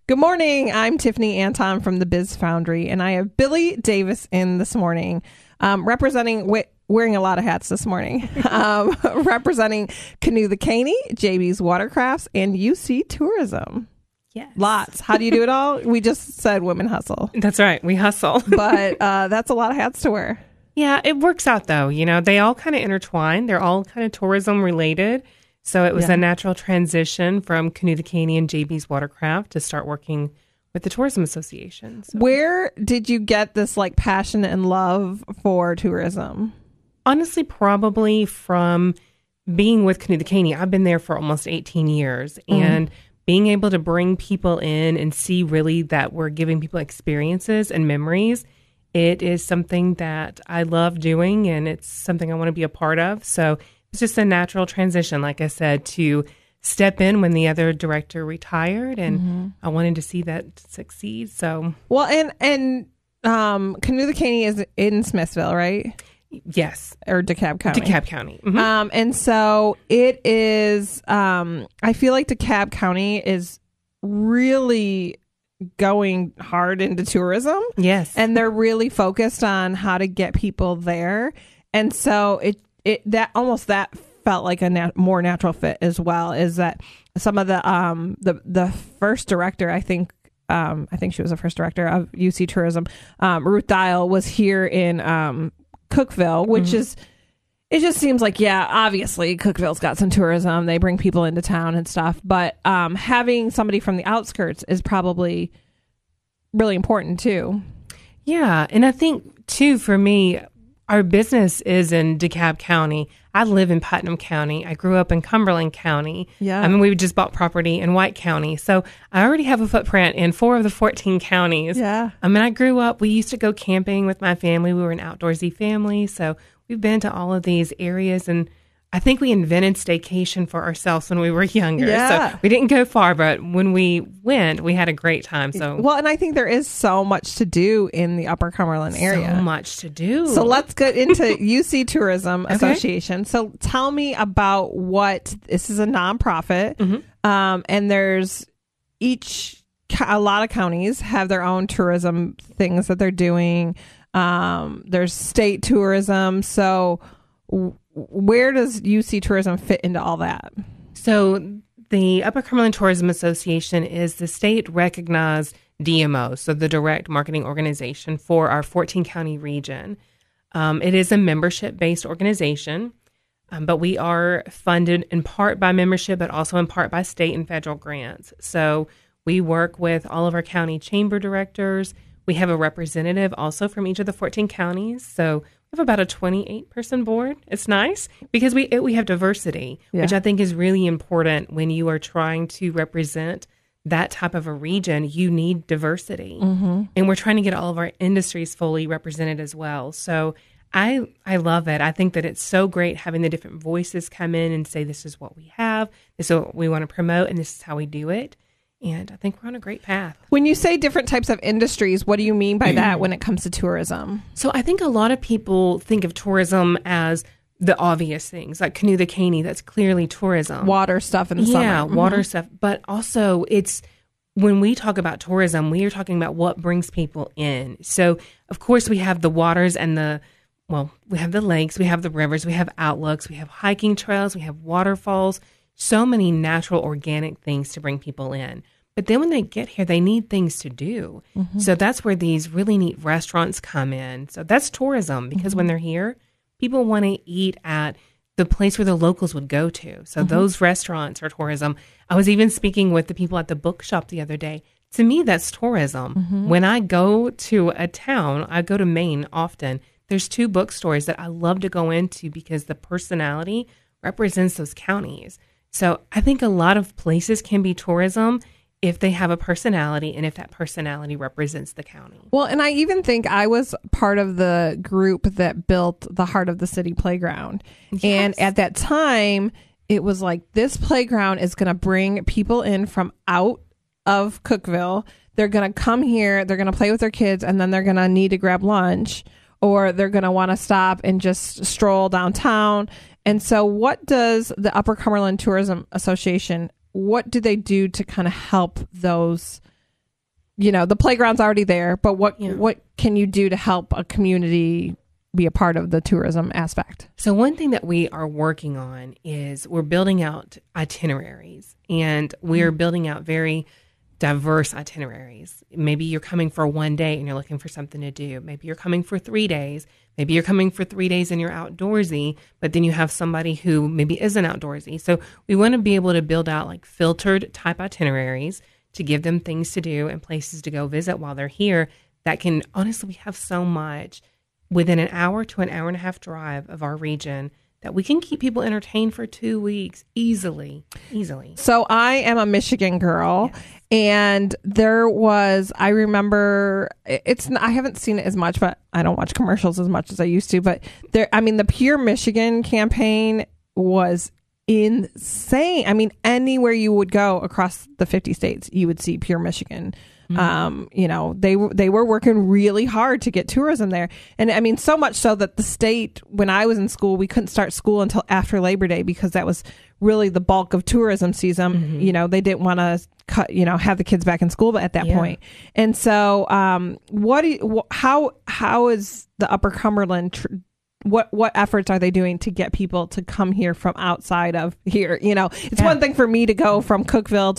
Good morning. I'm Tiffany Anton from the Biz Foundry, and I have Billy Davis in this morning, wearing a lot of hats this morning, representing Canoe the Caney, JB's Watercrafts, and UC Tourism. Yes. Lots. How do you do it all? We just said women hustle. That's right. We hustle. But that's a lot of hats to wear. Yeah, it works out though. You know, they all kind of intertwine. They're all kind of tourism related. So it was a natural transition from Canoe the Caney and JB's Watercraft to start working with the Tourism Association. So. Where did you get this passion and love for tourism? Honestly, probably from being with Canoe the Caney. I've been there for almost 18 years and being able to bring people in and see really that we're giving people experiences and memories. It is something that I love doing, and it's something I want to be a part of. So it's just a natural transition, like I said, to step in when the other director retired, and I wanted to see that succeed. So well, and Canoe the Caney is in Smithville, right? Yes, or DeKalb County. DeKalb County. And so it is. I feel like DeKalb County is really going hard into tourism. Yes, and they're really focused on how to get people there, and so that felt like a more natural fit as well. Is that some of the first director? I think she was the first director of UC Tourism. Ruth Dial was here in Cookeville, which is. It just seems like, obviously Cookeville's got some tourism. They bring people into town and stuff. But having somebody from the outskirts is probably really important too. Yeah. And I think too, for me, our business is in DeKalb County. I live in Putnam County. I grew up in Cumberland County. Yeah. I mean, we just bought property in White County. So I already have a footprint in 4 of the 14 counties. Yeah. I mean, I grew up, we used to go camping with my family. We were an outdoorsy family. So we've been to all of these areas, and I think we invented staycation for ourselves when we were younger. Yeah. So we didn't go far, but when we went, we had a great time. So well, and I think there is so much to do in the Upper Cumberland area. So much to do. So let's get into UC Tourism Association. So tell me about this is a nonprofit, and there's a lot of counties have their own tourism things that they're doing. There's state tourism. So where does UC Tourism fit into all that? So the Upper Cumberland Tourism Association is the state recognized DMO, so the direct marketing organization for our 14 county region. It is a membership-based organization, but we are funded in part by membership, but also in part by state and federal grants. So we work with all of our county chamber directors. We have a representative also from each of the 14 counties. So we have about a 28-person board. It's nice because we have diversity, which I think is really important when you are trying to represent that type of a region. You need diversity. And we're trying to get all of our industries fully represented as well. So I love it. I think that it's so great having the different voices come in and say, this is what we have, this is what we want to promote, and this is how we do it. And I think we're on a great path. When you say different types of industries, what do you mean by that when it comes to tourism? So I think a lot of people think of tourism as the obvious things, like Canoe the Caney. That's clearly tourism. Water stuff in the summer. Yeah, water stuff. But also when we talk about tourism, we are talking about what brings people in. So, of course, we have the waters and we have the lakes, we have the rivers, we have outlooks, we have hiking trails, we have waterfalls. So many natural, organic things to bring people in. But then when they get here, they need things to do. So that's where these really neat restaurants come in. So that's tourism, because when they're here, people want to eat at the place where the locals would go to. So those restaurants are tourism. I was even speaking with the people at the bookshop the other day. To me, that's tourism. When I go to a town, I go to Maine often. There's 2 bookstores that I love to go into because the personality represents those counties. So I think a lot of places can be tourism if they have a personality and if that personality represents the county. Well, and I even think I was part of the group that built the Heart of the City playground. Yes. And at that time, it was like, this playground is going to bring people in from out of Cookeville. They're going to come here, they're going to play with their kids, and then they're going to need to grab lunch, or they're going to want to stop and just stroll downtown. And so what does the Upper Cumberland Tourism Association, what do they do to kind of help those the playground's already there, but what can you do to help a community be a part of the tourism aspect? So one thing that we are working on is we're building out itineraries, and we're building out very diverse itineraries. Maybe you're coming for one day and you're looking for something to do. Maybe you're coming for 3 days. Maybe you're coming for 3 days and you're outdoorsy, but then you have somebody who maybe isn't outdoorsy. So we want to be able to build out like filtered type itineraries to give them things to do and places to go visit while they're here. That can, honestly, we have so much within an hour to an hour and a half drive of our region that we can keep people entertained for 2 weeks easily. So I am a Michigan girl, and I remember I haven't seen it as much, but I don't watch commercials as much as I used to, but the Pure Michigan campaign was insane. I mean, anywhere you would go across the 50 states, you would see Pure Michigan. They were working really hard to get tourism there. And I mean, so much so that the state, when I was in school, we couldn't start school until after Labor Day because that was really the bulk of tourism season. They didn't want to have the kids back in school at that point. And so, how is the Upper Cumberland what efforts are they doing to get people to come here from outside of here? It's one thing for me to go from Cookeville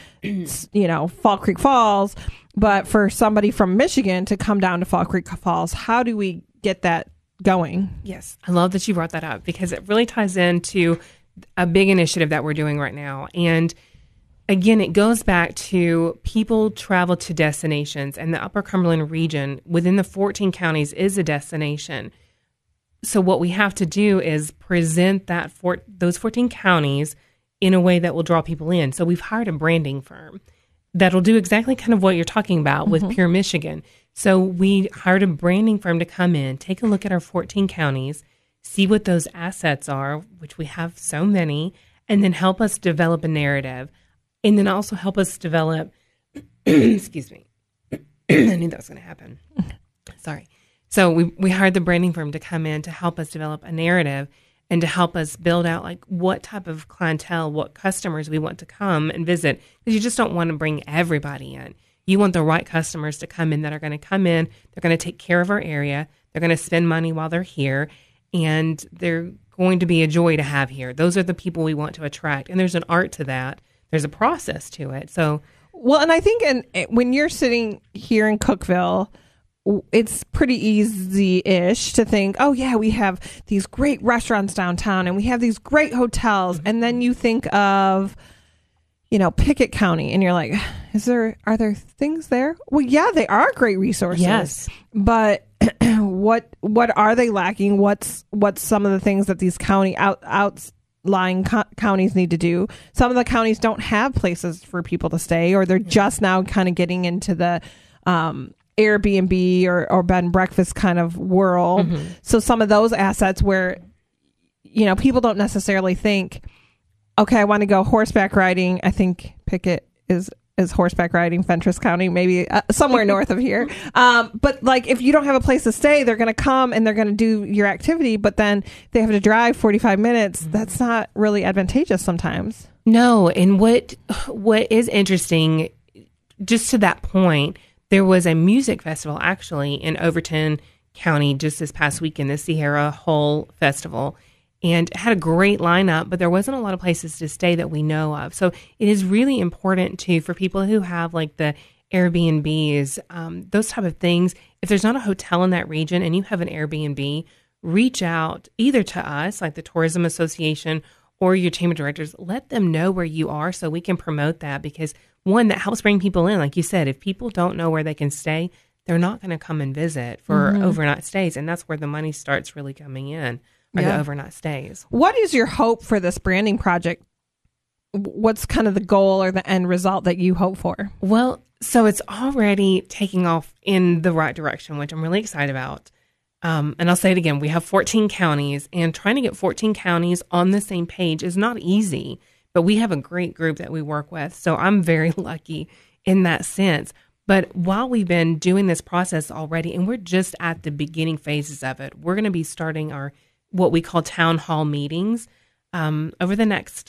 to, Fall Creek Falls, but for somebody from Michigan to come down to Fall Creek Falls, how do we get that going? Yes. I love that you brought that up because it really ties into a big initiative that we're doing right now. And again, it goes back to people travel to destinations, and the Upper Cumberland region within the 14 counties is a destination. So what we have to do is present those 14 counties in a way that will draw people in. So we've hired a branding firm that'll do exactly kind of what you're talking about with Pure Michigan. So we hired a branding firm to come in, take a look at our 14 counties, see what those assets are, which we have so many, and then help us develop a narrative. And then also help us develop, excuse me, I knew that was going to happen. Sorry. So we hired the branding firm to come in to help us develop a narrative and to help us build out like what type of clientele, what customers we want to come and visit. Because you just don't want to bring everybody in. You want the right customers to come in that are going to come in. They're going to take care of our area. They're going to spend money while they're here. And they're going to be a joy to have here. Those are the people we want to attract. And there's an art to that. There's a process to it. So, well, and I think when you're sitting here in Cookeville, it's pretty easy-ish to think, oh, yeah, we have these great restaurants downtown and we have these great hotels. And then you think of, Pickett County and you're like, are there things there? Well, yeah, they are great resources. Yes. But what are they lacking? What's some of the things that these outlying counties need to do? Some of the counties don't have places for people to stay, or they're just now kind of getting into the Airbnb or bed and breakfast kind of world. So some of those assets where, people don't necessarily think, okay, I want to go horseback riding. I think Pickett is horseback riding, Fentress County, maybe somewhere north of here. But like, if you don't have a place to stay, they're going to come and they're going to do your activity, but then they have to drive 45 minutes. That's not really advantageous sometimes. No. And what is interesting, just to that point, there was a music festival actually in Overton County just this past weekend, the Sierra Hole Festival, and it had a great lineup, but there wasn't a lot of places to stay that we know of. So it is really important for people who have like the Airbnbs, those type of things. If there's not a hotel in that region and you have an Airbnb, reach out either to us, like the Tourism Association, or your chamber directors. Let them know where you are so we can promote that, because one, that helps bring people in. Like you said, if people don't know where they can stay, they're not going to come and visit for overnight stays. And that's where the money starts really coming in, are the overnight stays. What is your hope for this branding project? What's kind of the goal or the end result that you hope for? Well, so it's already taking off in the right direction, which I'm really excited about. And I'll say it again, we have 14 counties, and trying to get 14 counties on the same page is not easy, but we have a great group that we work with. So I'm very lucky in that sense. But while we've been doing this process already, and we're just at the beginning phases of it, we're going to be starting our what we call town hall meetings over the next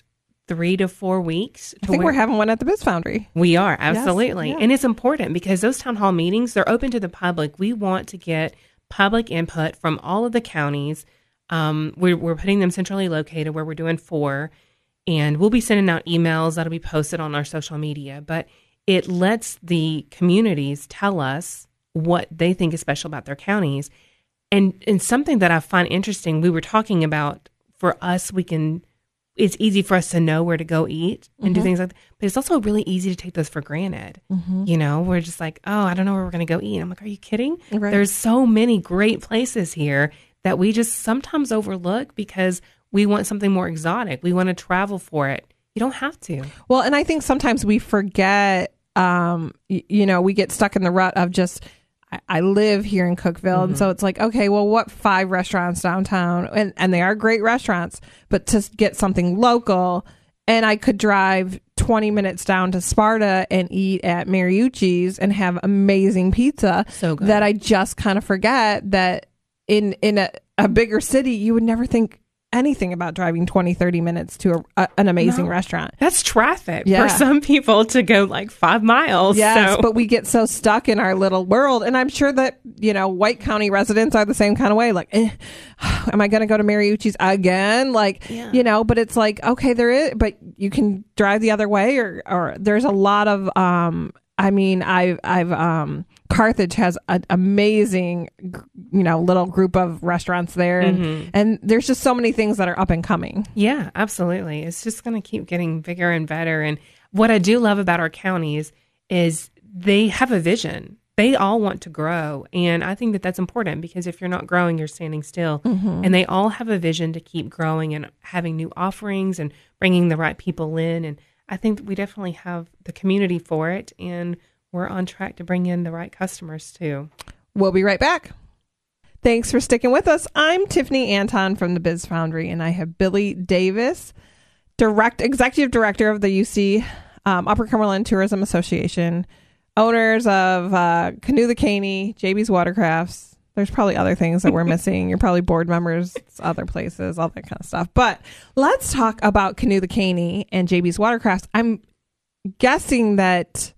3 to 4 weeks. I think we're having one at the Biz Foundry. We are, absolutely. Yes, yeah. And it's important because those town hall meetings, they're open to the public. We want to get public input from all of the counties. We're putting them centrally located where we're doing 4. And we'll be sending out emails that'll be posted on our social media. But it lets the communities tell us what they think is special about their counties. And something that I find interesting, we were talking about, for us, it's easy for us to know where to go eat and do things like that. But it's also really easy to take those for granted. You know, we're just like, oh, I don't know where we're going to go eat. I'm like, are you kidding? Right. There's so many great places here that we just sometimes overlook because we want something more exotic. We want to travel for it. You don't have to. Well, and I think sometimes we forget, we get stuck in the rut of just, I live here in Cookeville. And so it's like, okay, well, what 5 restaurants downtown? And they are great restaurants, but to get something local, and I could drive 20 minutes down to Sparta and eat at Mariucci's and have amazing pizza. So good. That I just kind of forget that in a bigger city, you would never think anything about driving 20, 30 minutes to an amazing restaurant. That's traffic for some people to go like 5 miles. Yes, so. But we get so stuck in our little world. And I'm sure that, White County residents are the same kind of way. Like, am I going to go to Mariucci's again? Like, but it's like, okay, there is, but you can drive the other way or there's a lot of, Carthage has an amazing, little group of restaurants there. And there's just so many things that are up and coming. Yeah, absolutely. It's just going to keep getting bigger and better. And what I do love about our counties is they have a vision. They all want to grow. And I think that that's important because if you're not growing, you're standing still. And they all have a vision to keep growing and having new offerings and bringing the right people in. And I think that we definitely have the community for it. And we're on track to bring in the right customers too. We'll be right back. Thanks for sticking with us. I'm Tiffany Anton from the Biz Foundry, and I have Billy Davis, Executive Director of the UC Upper Cumberland Tourism Association, owners of Canoe the Caney, JB's Watercrafts. There's probably other things that we're missing. You're probably board members, other places, all that kind of stuff. But let's talk about Canoe the Caney and JB's Watercrafts. I'm guessing that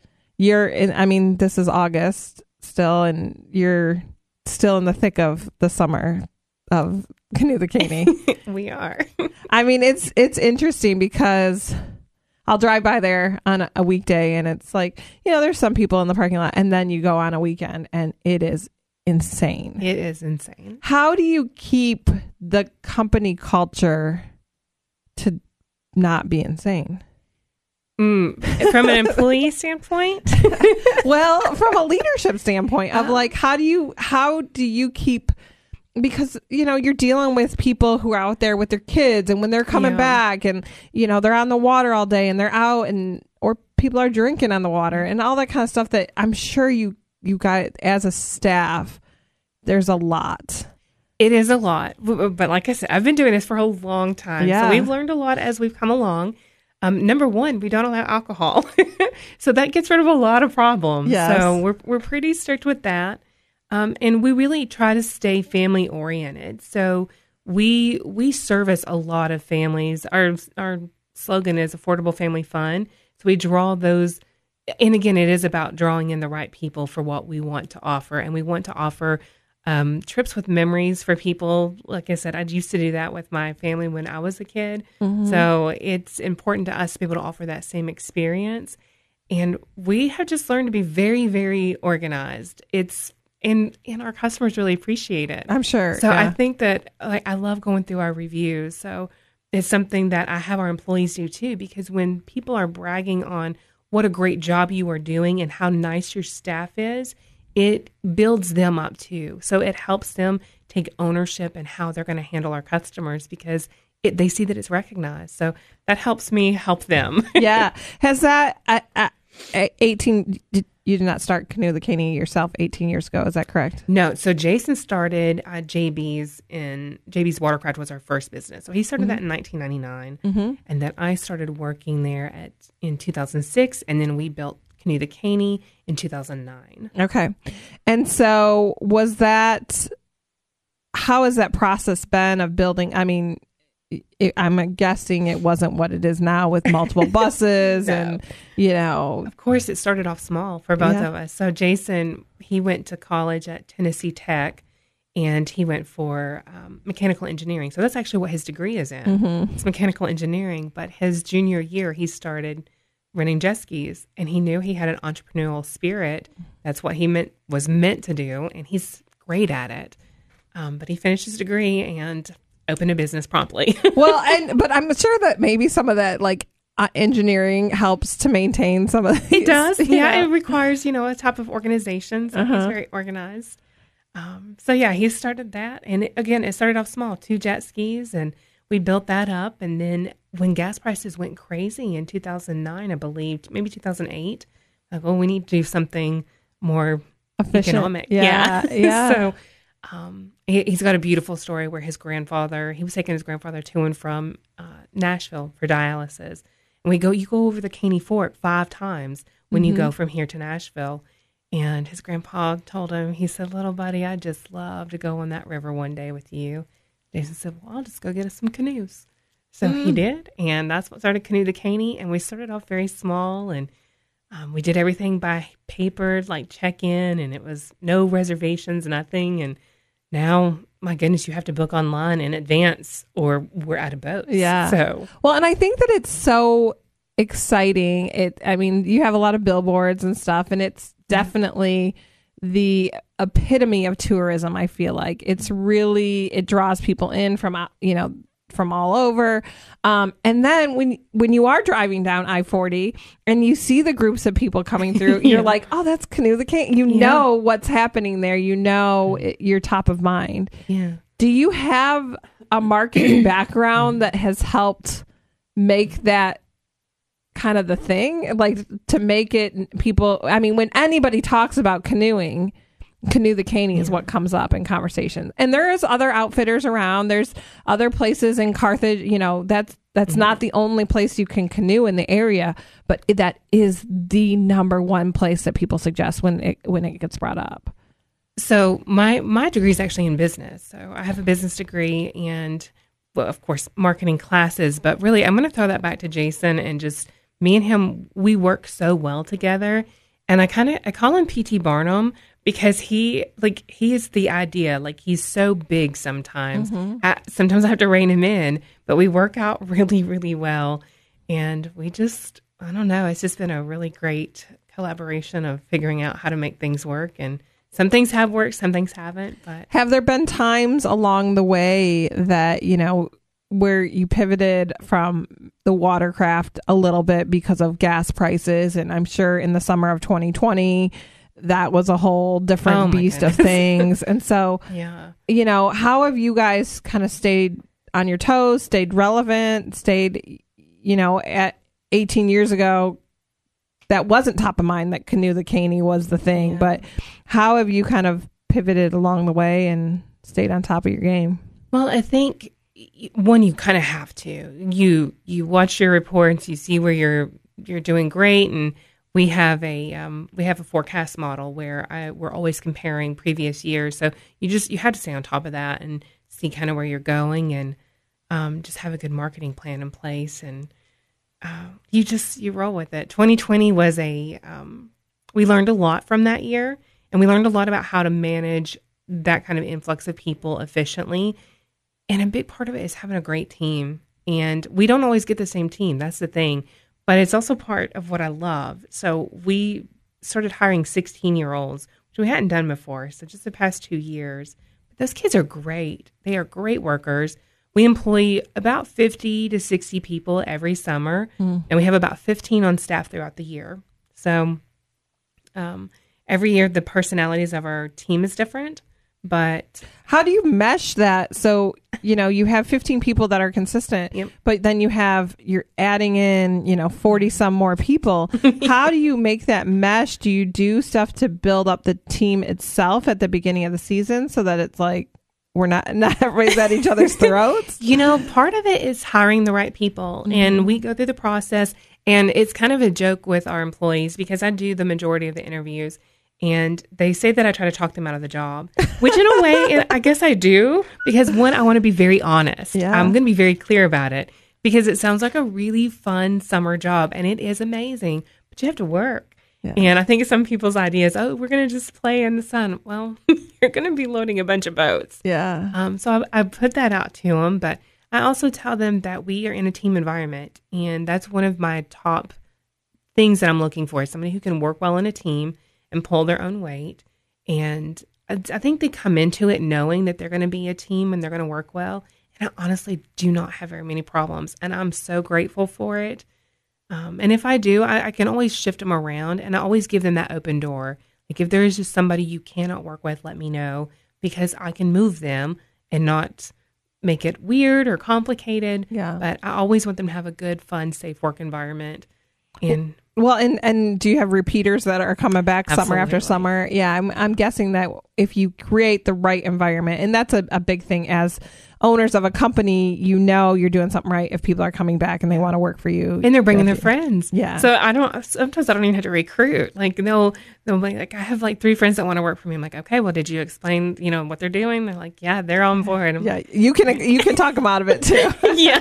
this is August still, and you're still in the thick of the summer of Canoe the Caney. We are. It's interesting because I'll drive by there on a weekday and it's like, there's some people in the parking lot, and then you go on a weekend and it is insane. It is insane. How do you keep the company culture to not be insane? From an employee standpoint? Well, from a leadership standpoint of like, how do you keep, because, you're dealing with people who are out there with their kids, and when they're coming back and, they're on the water all day and they're out, or people are drinking on the water and all that kind of stuff that I'm sure you guys as a staff, there's a lot. It is a lot. But like I said, I've been doing this for a long time. Yeah. So we've learned a lot as we've come along. Number one, we don't allow alcohol. So that gets rid of a lot of problems. Yes. So we're pretty strict with that. And we really try to stay family oriented. So we service a lot of families. Our slogan is affordable family fun. So we draw those. And again, it is about drawing in the right people for what we want to offer. And we want to offer trips with memories for people. Like I said, I used to do that with my family when I was a kid. So it's important to us to be able to offer that same experience. And we have just learned to be very, very organized. And our customers really appreciate it. I'm sure. So I think that I love going through our reviews. So it's something that I have our employees do too, because when people are bragging on what a great job you are doing and how nice your staff is, it builds them up too. So it helps them take ownership in how they're going to handle our customers because they see that it's recognized. So that helps me help them. Yeah. Has that, 18, you did not start Canoe the Caney yourself 18 years ago. Is that correct? No. So Jason started JB's Watercraft was our first business. So he started that in 1999. And then I started working there in 2006. And then we built Canoe the Caney in 2009. Okay. And so how has that process been of building? I'm guessing it wasn't what it is now with multiple buses and, Of course, it started off small for both of us. So Jason, he went to college at Tennessee Tech, and he went for mechanical engineering. So that's actually what his degree is in. Mm-hmm. It's mechanical engineering. But his junior year, he started running jet skis, and he knew he had an entrepreneurial spirit. That's what he was meant to do, and he's great at it. But he finished his degree and opened a business promptly. But I'm sure that maybe some of that engineering helps to maintain some of these. It does. Yeah, it requires, a type of organization. So he's very organized. He started that. And it started off small, 2 jet skis, and we built that up. And then when gas prices went crazy in 2009, I believe, maybe 2008, we need to do something more efficient. Economic. Yeah. So he's got a beautiful story where he was taking his grandfather to and from Nashville for dialysis. And you go over the Caney Fork 5 times when you go from here to Nashville. And his grandpa told him, he said, "Little buddy, I'd just love to go on that river one day with you." Jason said, "Well, I'll just go get us some canoes." So he did. And that's what started Canoe the Caney. And we started off very small, and we did everything by paper, like check-in, and it was no reservations, nothing. And now, my goodness, you have to book online in advance or we're out of boats. Yeah. So, well, and I think that it's so exciting. You have a lot of billboards and stuff, and it's definitely the epitome of tourism. I feel like it draws people in from all over. And then when you are driving down I-40 and you see the groups of people coming through, you're like, oh, that's Canoe the Caney. You know what's happening there. You're top of mind. Yeah. Do you have a marketing background that has helped make that kind of the thing? Like, to make it people, when anybody talks about canoeing, Canoe the Caney is what comes up in conversation. And there's other outfitters around. There's other places in Carthage. That's not the only place you can canoe in the area, but that is the number one place that people suggest when it gets brought up. So my degree is actually in business. So I have a business degree and, well, of course, marketing classes. But really, I'm going to throw that back to Jason, and just me and him, we work so well together. And I call him P.T. Barnum, because he is the idea. Like, he's so big sometimes. Sometimes I have to rein him in, but we work out really, really well. And we just, I don't know, it's just been a really great collaboration of figuring out how to make things work. And some things have worked, some things haven't. But have there been times along the way that, where you pivoted from the watercraft a little bit because of gas prices? And I'm sure in the summer of 2020, that was a whole different beast of things. And so, how have you guys kind of stayed on your toes, stayed relevant, at 18 years ago, that wasn't top of mind, that Canoe the Caney was the thing. But how have you kind of pivoted along the way and stayed on top of your game? Well, I think, one, you kind of have to. You watch your reports, you see where you're doing great, and we have a forecast model where we're always comparing previous years. So you have to stay on top of that and see kind of where you're going, and just have a good marketing plan in place, and you roll with it. 2020 was we learned a lot from that year, and we learned a lot about how to manage that kind of influx of people efficiently. And a big part of it is having a great team. And we don't always get the same team. That's the thing. But it's also part of what I love. So we started hiring 16-year-olds, which we hadn't done before. So just the past 2 years. But those kids are great. They are great workers. We employ about 50 to 60 people every summer. And we have about 15 on staff throughout the year. So every year the personalities of our team is different. But how do you mesh that? So, you have 15 people that are consistent, but then you're adding in, 40 some more people. How do you make that mesh? Do you do stuff to build up the team itself at the beginning of the season so that it's like, we're not everybody's at each other's throats? Part of it is hiring the right people, and we go through the process, and it's kind of a joke with our employees because I do the majority of the interviews. And they say that I try to talk them out of the job, which in a way, I guess I do, because one, I want to be very honest. Yeah. I'm going to be very clear about it because it sounds like a really fun summer job and it is amazing, but you have to work. Yeah. And I think some people's ideas, oh, we're going to just play in the sun. Well, you're going to be loading a bunch of boats. Yeah. So I put that out to them, but I also tell them that we are in a team environment. And that's one of my top things that I'm looking for, somebody who can work well in a team and pull their own weight. And I think they come into it knowing that they're going to be a team and they're going to work well. And I honestly do not have very many problems. And I'm so grateful for it. And if I do, I can always shift them around and I always give them that open door. Like if there is just somebody you cannot work with, let me know because I can move them and not make it weird or complicated. Yeah. But I always want them to have a good, fun, safe work environment. And well, and do you have repeaters that are coming back summer after Absolutely. summer? Yeah, I'm guessing that if you create the right environment, and that's a big thing as owners of a company, you're doing something right if people are coming back and they want to work for you. And they're bringing their friends. Yeah. So sometimes I don't even have to recruit. Like they'll be like, I have like 3 friends that want to work for me. I'm like, okay, well, did you explain, what they're doing? They're like, yeah, they're on board. I'm Yeah, you can talk them out of it too.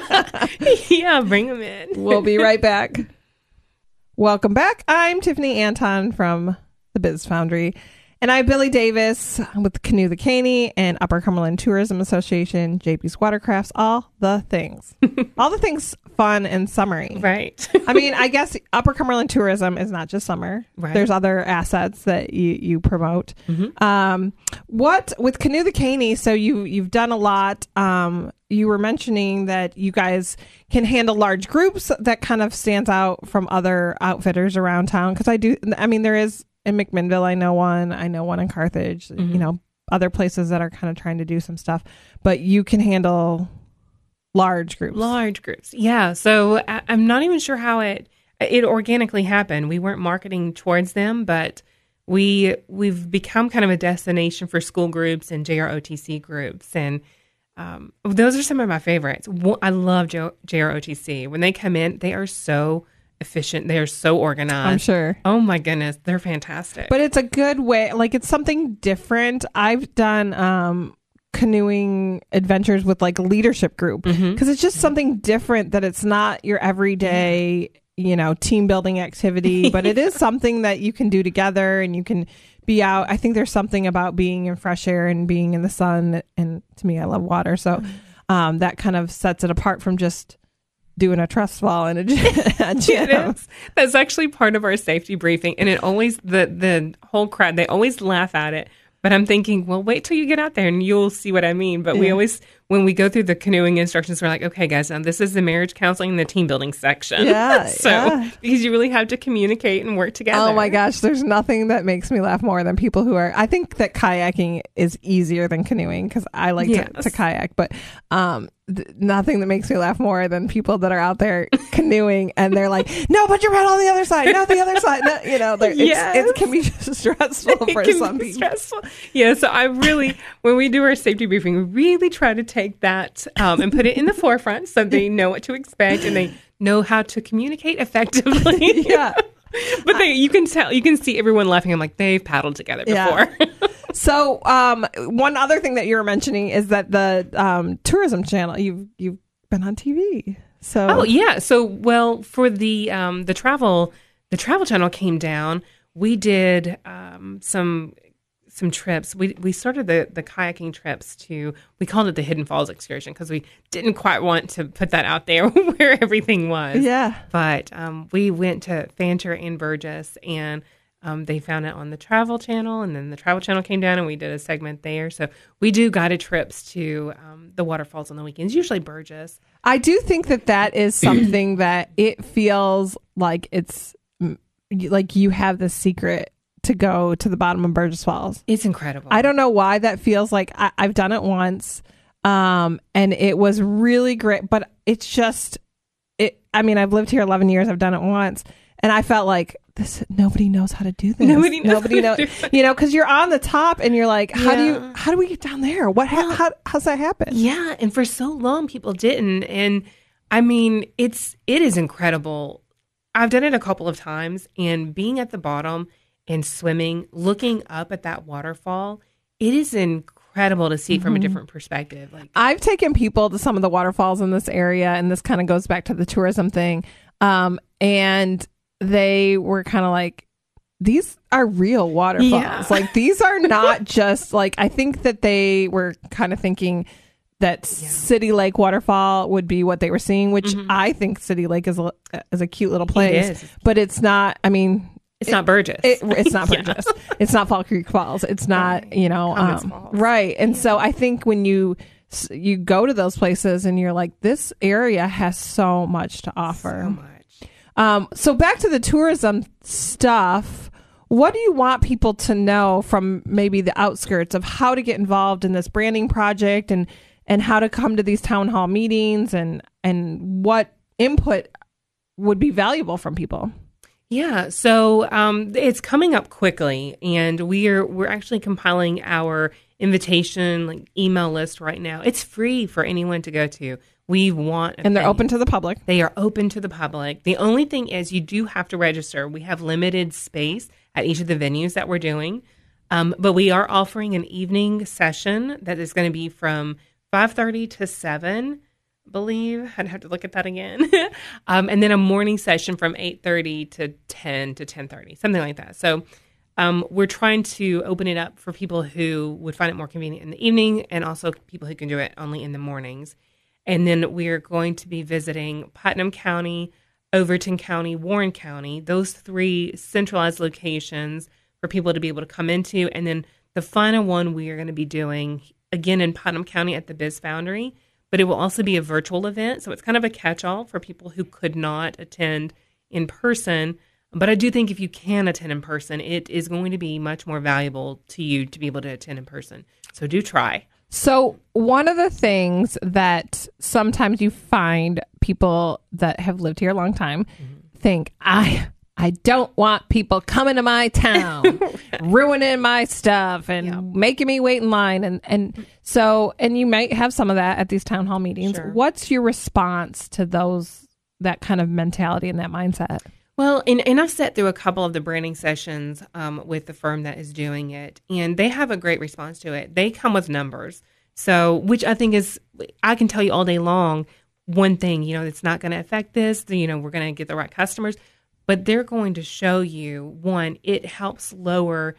yeah, bring them in. We'll be right back. Welcome back. I'm Tiffany Anton from the Biz Foundry. And I'm Billy Davis with Canoe the Caney and Upper Cumberland Tourism Association, JP's Watercrafts, all the things. All the things fun and summery. Right. I mean, I guess Upper Cumberland Tourism is not just summer. Right. There's other assets that you promote. Mm-hmm. What with Canoe the Caney, so you've done a lot. You were mentioning that you guys can handle large groups. That kind of stands out from other outfitters around town. Because there is in McMinnville, I know one in Carthage, Mm-hmm. Other places that are kind of trying to do some stuff, but you can handle large groups. Large groups. Yeah. So I'm not even sure how it organically happened. We weren't marketing towards them, but we've become kind of a destination for school groups and JROTC groups. And those are some of my favorites. I love JROTC. When they come in, they are so efficient. They are so organized. I'm sure. Oh my goodness. They're fantastic. But it's a good way. Like it's something different. I've done canoeing adventures with like a leadership group because it's just something different that it's not your everyday, team building activity, but it is something that you can do together and you can be out. I think there's something about being in fresh air and being in the sun. And to me, I love water. So that kind of sets it apart from just doing a trust fall in a gym. That's actually part of our safety briefing. And it always, the whole crowd, they always laugh at it. But I'm thinking, well, wait till you get out there and you'll see what I mean. But we always, when we go through the canoeing instructions, we're like, okay, guys, now this is the marriage counseling and the team building section. Yeah. Because you really have to communicate and work together. Oh my gosh, there's nothing that makes me laugh more than people who are, I think that kayaking is easier than canoeing because I like to kayak, but nothing that makes me laugh more than people that are out there canoeing and they're like, no, put your head on the other side, not the other side. No, it can be stressful for some people. Stressful. Yeah, so I really, when we do our safety briefing, we really try to take that and put it in the forefront so they know what to expect and they know how to communicate effectively. Yeah. But you can see everyone laughing. I'm like, they've paddled together before. Yeah. So one other thing that you were mentioning is that the tourism channel, you've been on TV. So oh yeah. So for the travel channel came down. We did some trips. We started the kayaking trips we called it the Hidden Falls excursion because we didn't quite want to put that out there where everything was. Yeah. But we went to Fancher and Burgess and they found it on the Travel Channel, and then the Travel Channel came down and we did a segment there. So we do guided trips to the waterfalls on the weekends, usually Burgess. I do think that is something that it feels like it's like you have the secret to go to the bottom of Burgess Falls. It's incredible. I don't know why that feels like I've done it once. And it was really great, but it's just, I've lived here 11 years. I've done it once and I felt like nobody knows how to do this. Nobody knows, cause you're on the top and you're like, how do we get down there? How's that happen? Yeah. And for so long people didn't. And it is incredible. I've done it a couple of times and being at the bottom and swimming, looking up at that waterfall, it is incredible to see from a different perspective. Like, I've taken people to some of the waterfalls in this area, and this kind of goes back to the tourism thing. And they were kind of like, these are real waterfalls. Yeah. Like, these are not just like, I think that they were kind of thinking that City Lake waterfall would be what they were seeing, which I think City Lake is a cute little place, but it's not. I mean, it's not Burgess. It's not Burgess. It's not Fall Creek Falls. It's not, right. And so I think when you go to those places and you're like, this area has so much to offer. So much. So back to the tourism stuff. What do you want people to know from maybe the outskirts of how to get involved in this branding project and how to come to these town hall meetings and what input would be valuable from people? Yeah, so it's coming up quickly, and we're actually compiling our invitation email list right now. It's free for anyone to go to. And they're open to the public. They are open to the public. The only thing is you do have to register. We have limited space at each of the venues that we're doing, but we are offering an evening session that is going to be from 5:30 to 7. Believe I'd have to look at that again, and then a morning session from 8:30 to 10 to 10:30, something like that. So we're trying to open it up for people who would find it more convenient in the evening, and also people who can do it only in the mornings. And then we're going to be visiting Putnam County, Overton County, Warren County, those 3 centralized locations for people to be able to come into. And then the final one we are going to be doing again in Putnam County at the Biz Foundry. But it will also be a virtual event, so it's kind of a catch-all for people who could not attend in person. But I do think if you can attend in person, it is going to be much more valuable to you to be able to attend in person. So do try. So one of the things that sometimes you find people that have lived here a long time think, I don't want people coming to my town, ruining my stuff and making me wait in line. And you might have some of that at these town hall meetings. Sure. What's your response to that kind of mentality and that mindset? Well, and I've sat through a couple of the branding sessions with the firm that is doing it, and they have a great response to it. They come with numbers, so which I think is, I can tell you all day long, one thing, it's not going to affect this, we're going to get the right customers. But they're going to show you, one, it helps lower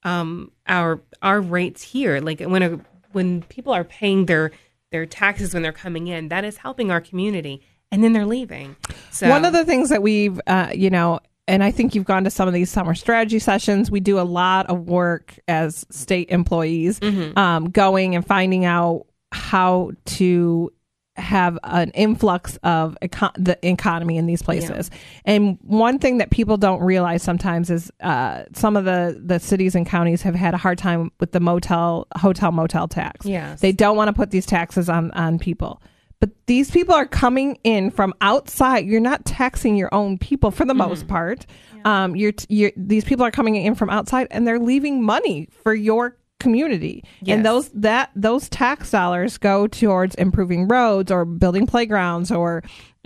our rates here. Like when people are paying their taxes when they're coming in, that is helping our community, and then they're leaving. So one of the things that we've, and I think you've gone to some of these summer strategy sessions. We do a lot of work as state employees, going and finding out how to have an influx of the economy in these places. Yeah. And one thing that people don't realize sometimes is some of the cities and counties have had a hard time with the hotel motel tax. Yes. They don't want to put these taxes on people. But these people are coming in from outside. You're not taxing your own people for the most part. Yeah. These people are coming in from outside, and they're leaving money for your community. Yes. And those tax dollars go towards improving roads or building playgrounds or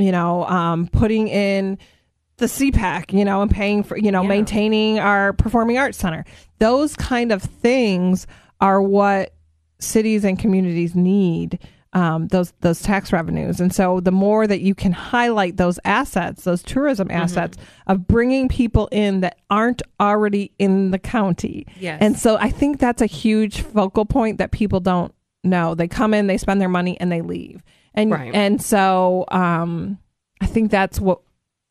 putting in the CPAC, and paying for maintaining our performing arts center. Those kind of things are what cities and communities need, those tax revenues. And so the more that you can highlight those assets, those tourism assets of bringing people in that aren't already in the county. Yes. And so I think that's a huge focal point that people don't know. They come in, they spend their money, and they leave. And so I think that's what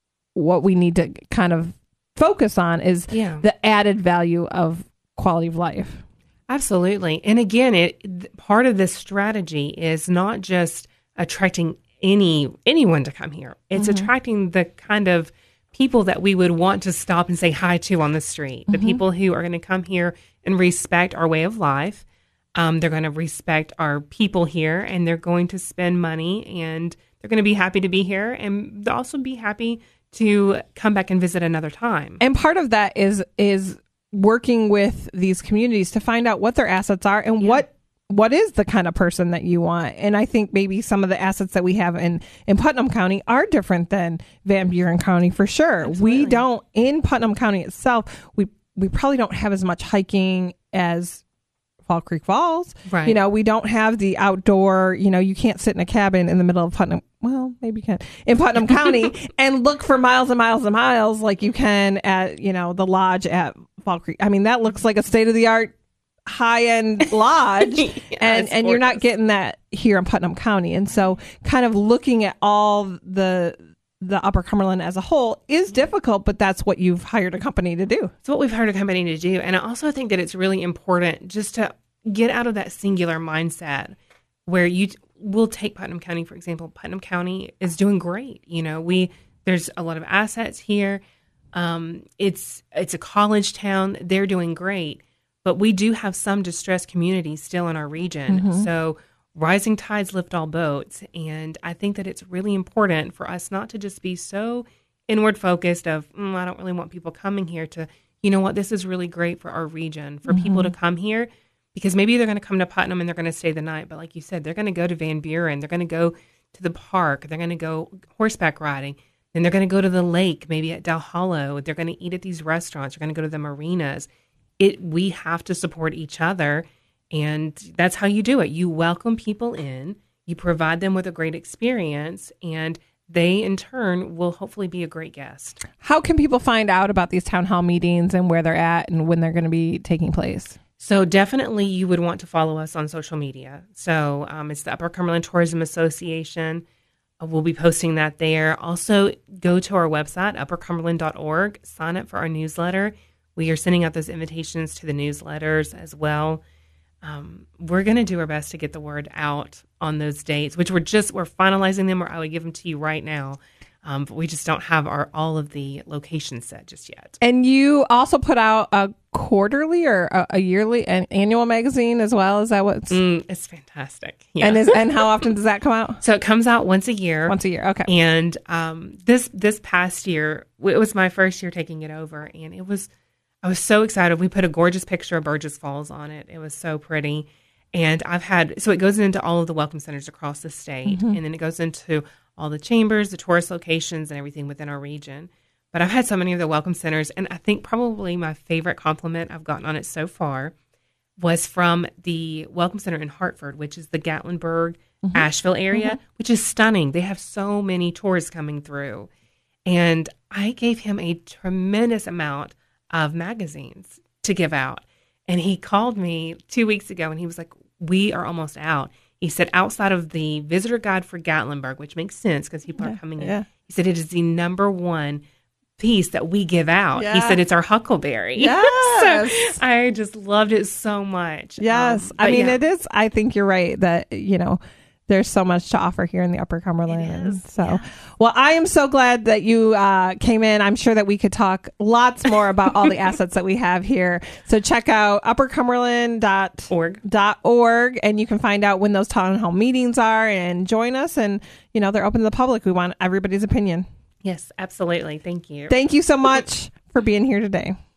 we need to kind of focus on is the added value of quality of life. Absolutely. And again, part of this strategy is not just attracting anyone to come here. It's attracting the kind of people that we would want to stop and say hi to on the street. The people who are going to come here and respect our way of life. They're going to respect our people here, and they're going to spend money, and they're going to be happy to be here, and they'll also be happy to come back and visit another time. And part of that is working with these communities to find out what their assets are and what is the kind of person that you want. And I think maybe some of the assets that we have in Putnam County are different than Van Buren County for sure. Absolutely. We don't, in Putnam County itself, we probably don't have as much hiking as Fall Creek Falls. Right. You know, we don't have the outdoor, you know, you can't sit in a cabin in the middle of Putnam. Well, maybe you can in Putnam County and look for miles and miles and miles like you can at, you know, the lodge at Fall Creek. I mean, that looks like a state-of-the-art high-end lodge. and you're not getting that here in Putnam County. And so kind of looking at all the Upper Cumberland as a whole is difficult, but that's what you've hired a company to do. It's what we've hired a company to do. And I also think that it's really important just to get out of that singular mindset where we'll take Putnam County, for example. Putnam County is doing great. You know, there's a lot of assets here. It's a college town. They're doing great. But we do have some distressed communities still in our region. Mm-hmm. So rising tides lift all boats. And I think that it's really important for us not to just be so inward focused of, I don't really want people coming here, to, you know what, this is really great for our region, for people to come here, because maybe they're going to come to Putnam and they're going to stay the night. But like you said, they're going to go to Van Buren. They're going to go to the park. They're going to go horseback riding. Then they're going to go to the lake, maybe at Del Hollow. They're going to eat at these restaurants. They're going to go to the marinas. We have to support each other. And that's how you do it. You welcome people in, you provide them with a great experience, and they in turn will hopefully be a great guest. How can people find out about these town hall meetings and where they're at and when they're going to be taking place? So definitely you would want to follow us on social media. So it's the Upper Cumberland Tourism Association. We'll be posting that there. Also, go to our website, uppercumberland.org, sign up for our newsletter. We are sending out those invitations to the newsletters as well. We're going to do our best to get the word out on those dates, which we're finalizing them, or I would give them to you right now. But we just don't have all of the locations set just yet. And you also put out a quarterly or a yearly, an annual magazine as well. Is that what's? It's fantastic. Yeah. And how often does that come out? So it comes out once a year. Once a year. Okay. And this past year, it was my first year taking it over, and I was so excited. We put a gorgeous picture of Burgess Falls on it. It was so pretty. And so it goes into all of the welcome centers across the state. And then it goes into all the chambers, the tourist locations, and everything within our region. But I've had so many of the welcome centers. And I think probably my favorite compliment I've gotten on it so far was from the welcome center in Hartford, which is the Gatlinburg, Asheville area, which is stunning. They have so many tourists coming through. And I gave him a tremendous amount of magazines to give out. And he called me 2 weeks ago and he was like, we are almost out. He said, outside of the visitor guide for Gatlinburg, which makes sense because people are coming in. He said, it is the number one piece that we give out. He said, it's our Huckleberry. Yes. So I just loved it so much. Yes. It is. I think you're right that, you know, there's so much to offer here in the Upper Cumberland. Well, I am so glad that you came in. I'm sure that we could talk lots more about all the assets that we have here. So check out uppercumberland.org and you can find out when those town hall meetings are and join us. And, you know, they're open to the public. We want everybody's opinion. Yes, absolutely. Thank you. Thank you so much for being here today.